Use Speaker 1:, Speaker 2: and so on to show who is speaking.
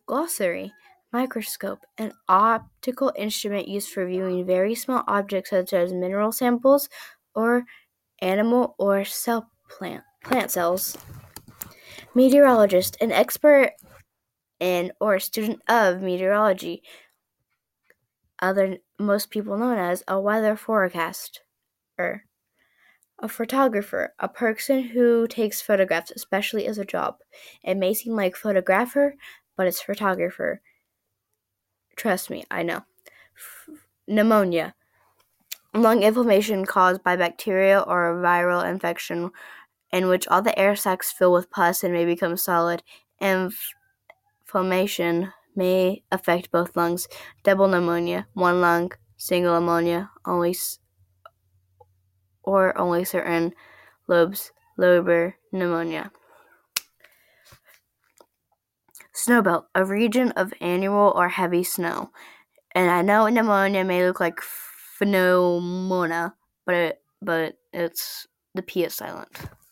Speaker 1: Glossary. Microscope. An optical instrument used for viewing very small objects such as mineral samples or animal or plant cells. Meteorologist. An expert in or student of meteorology, most people known as a weather forecaster. A photographer, a person who takes photographs, especially as a job. It may seem like photographer, but it's photographer. Trust me, I know. Pneumonia. Lung inflammation caused by bacteria or a viral infection in which all the air sacs fill with pus and may become solid. Inflammation may affect both lungs. Double pneumonia, one lung, single pneumonia, only certain lobes, lobar pneumonia. Snowbelt, a region of annual or heavy snow. And I know pneumonia may look like pneumonia, but it's the P is silent.